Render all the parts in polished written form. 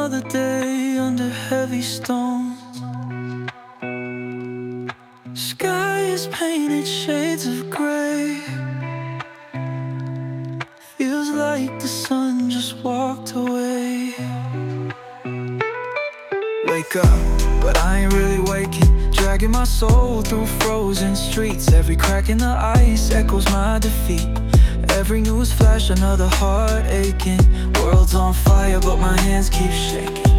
another day under heavy stones. Sky is painted shades of gray. Feels like the sun just walked away. Wake up, but I ain't really waking. Dragging my soul through frozen streets. Every crack in the ice echoes my defeat. Every news flash, another heart aching. World's on fire, but my hands keep shaking.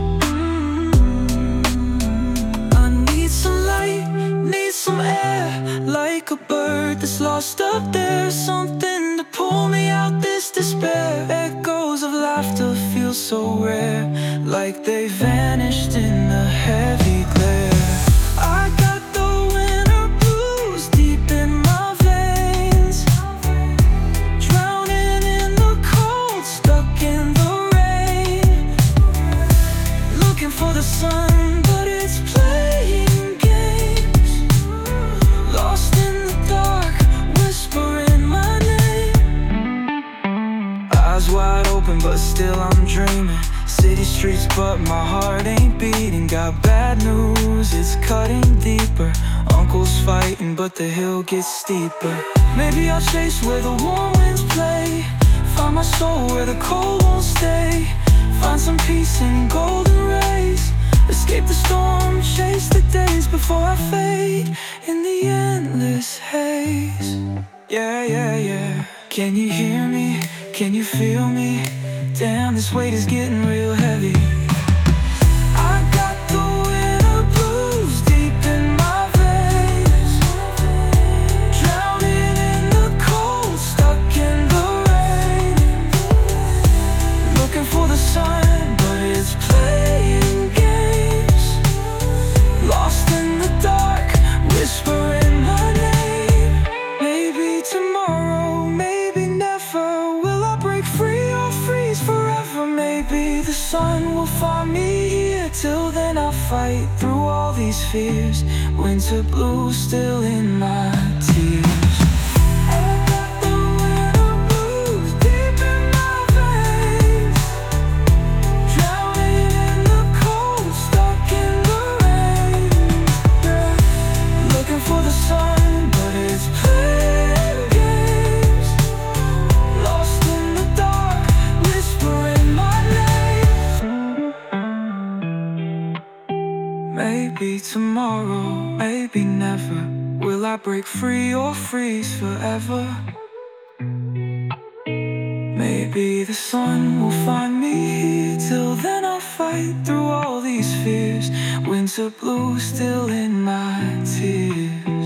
I need some light, need some air. Like a bird that's lost up there. Something to pull me out this despair. Echoes of laughter feel so rare, like they vanished in the heavy glare. I got the winter blues deep in my veins. Drowning in the cold, stuck in the rain. Looking for the sun, but it's playing games. Lost in the dark, whispering my name. Eyes wide open, but still I'm dreaming. City streets, but my heart ain't beating. Got bad news, it's cutting deeper. Uncle's fighting, but the hill gets steeper. Maybe I'll chase where the warm winds play. Find my soul where the cold won't stay. Find some peace in golden rays. Escape the storm, chase the days before I fade in the endless haze. Yeah, yeah, yeah. Can you hear me? Can you feel me? Damn, this weight is getting real heavy. I got the winter blues deep in my veins. Drowning in the cold, stuck in the rain. Looking for the sun, but it's playing games. Lost in the dark, whispering my name. Maybe tomorrow, maybe never. Will I break free or freeze forever? Maybe the sun will find me here. Till then I'll fight through all these fears. Winter blue still in my tears. I got the winter blues deep in my veins. Drowning in the cold, stuck in the rain. Yeah. Looking for the sun, but it's playing games. Lost in the dark, whispering my name. Maybe tomorrow, maybe never. Will I break free or freeze forever? Maybe the sun will find me here. Till then I'll fight through all these fears. Winter blue still in my tears.